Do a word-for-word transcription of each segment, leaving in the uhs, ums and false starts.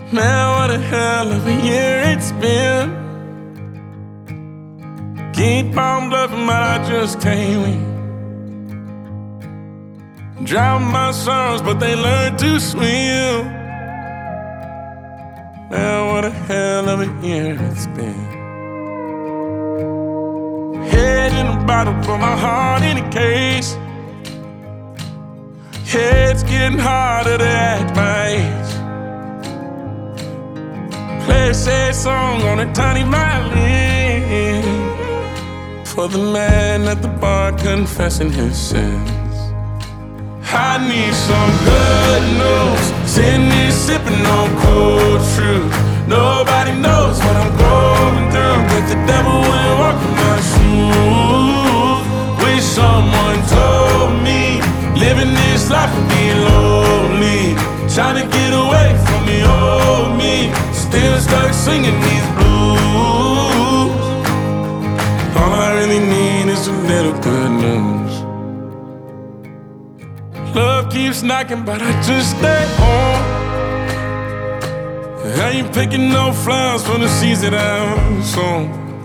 Man, what a hell of a year it's been. Keep on bluffing, but I just can't win. Drown my sorrows, but they learn to swim. Man, what a hell of a year it's been. Head in a bottle, put my heart in a case. Head's getting harder to act my age. Play a sad song on a tiny violin for the man at the bar confessing his sins. I need some good news. Sitting here sipping on cold truth. Nobody knows what I'm going through, but the devil wouldn't walk in my shoes. Wish someone told me living this life would be lonely. Trying to get away from the old me. Still stuck singing these blues. All I really need is a little good news. Love keeps knocking, but I just stay home. I ain't picking no flowers from the seeds that I'm sown.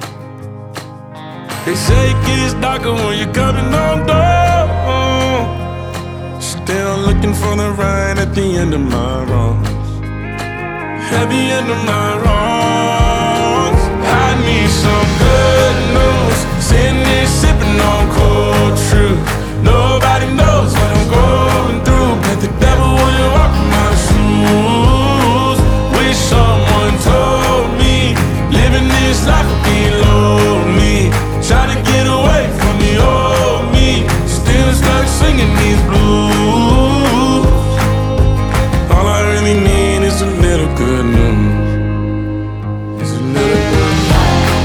They say it gets darker when you're coming on door. Still looking for the right at the end of my wrongs. At the end of my wrongs, I need some good news. Sitting here sipping on cold truth. Nobody knows what I'm going through, but the devil wouldn't walk in my shoes. Wish someone told me living this life would be lonely. Trying to get away from the old me. Still stuck singing these blues. All I really need is a little good news. Is a little good news.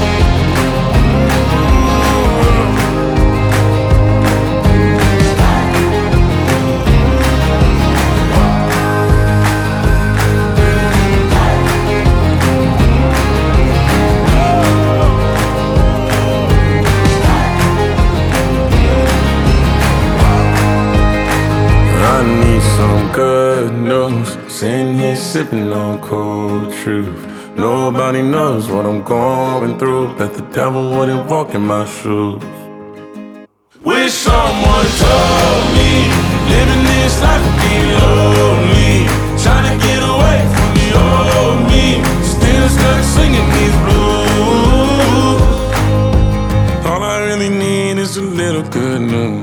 I need some good news. Sitting here sipping on cold truth. Nobody knows what I'm going through, but the devil wouldn't walk in my shoes. Wish someone told me living this life would be lonely. Trying to get away from the old me. Still stuck singing these blues. All I really need is a little good news.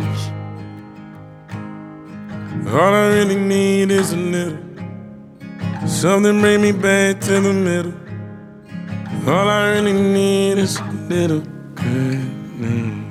All I really need is a little. Something bring me back to the middle. All I really need is a little good news.